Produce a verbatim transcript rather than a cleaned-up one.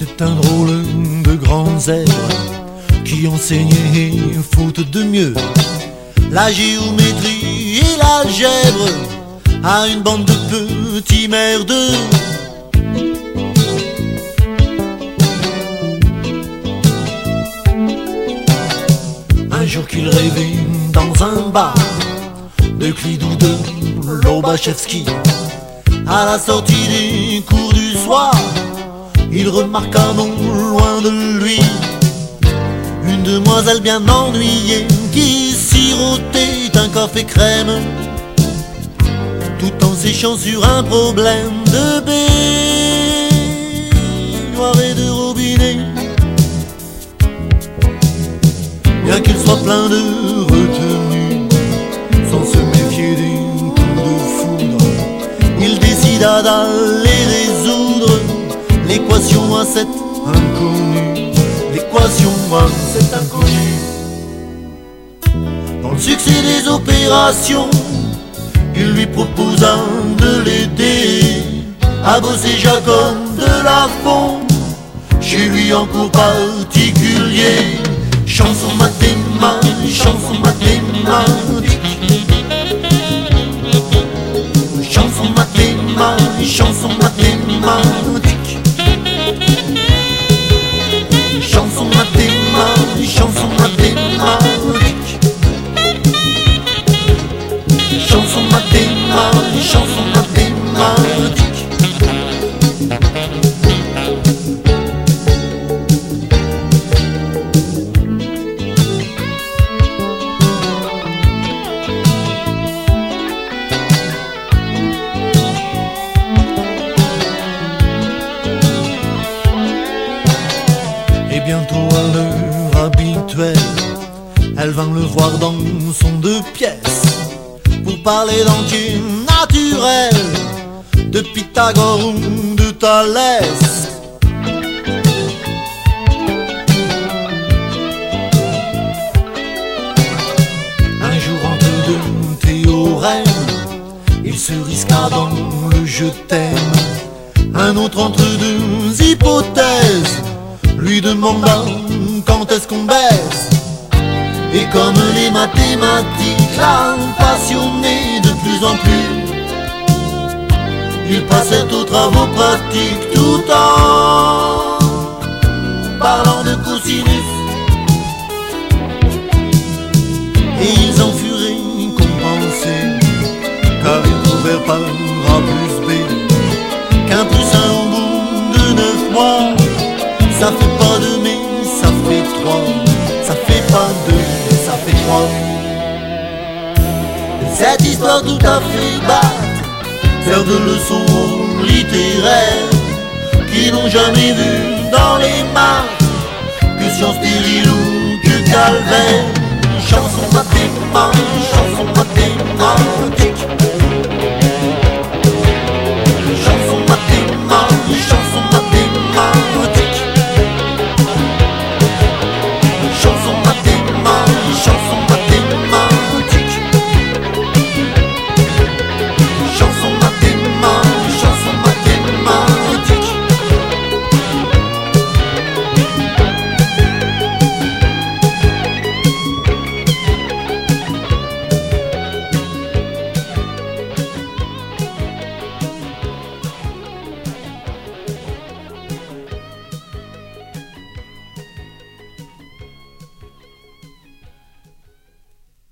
C'était un drôle de grand zèbre qui enseignait, faute de mieux, la géométrie et l'algèbre à une bande de petits merdeux. Un jour qu'il rêvait dans un bar de Klidou de Lobachevski, à la sortie des cours du soir, il remarqua non loin de lui une demoiselle bien ennuyée qui sirotait un café crème tout en séchant sur un problème de baignoire et de robinet. Bien qu'il soit plein de retenue, sans se méfier des coups de foudre, il décida d'aller résoudre l'équation à cet inconnu. L'équation à cet inconnu. Dans le succès des opérations, il lui proposa de l'aider à bosser Jacob de la Fond chez lui en cours particulier. Chanson mathématique, chanson mathématique, chanson mathématique, chanson mathématique, chanson mathématique, chanson mathématique, chanson mathématique, chanson mathématique. Bientôt à l'heure habituelle, elle vint le voir dans son deux pièces pour parler d'entier naturel, de Pythagore ou de Thalès. Un jour entre deux théorèmes, il se risqua dans le je t'aime. Un autre entre deux hypothèses lui demanda quand est-ce qu'on baise. Et comme les mathématiques l'ont passionné de plus en plus, ils passèrent aux travaux pratiques tout en parlant de cosinus. Et ils en furent récompensés, car ils trouvèrent par A plus B qu'un plus un au bout de neuf mois, ça fait pas deux mais ça fait trois, ça fait pas deux mais ça fait trois. Cette histoire tout à fait batte sert de leçon aux littéraires qui n'ont jamais vu dans les maths que science stérile ou que calvaire. Chanson mathématique, chanson mathématique.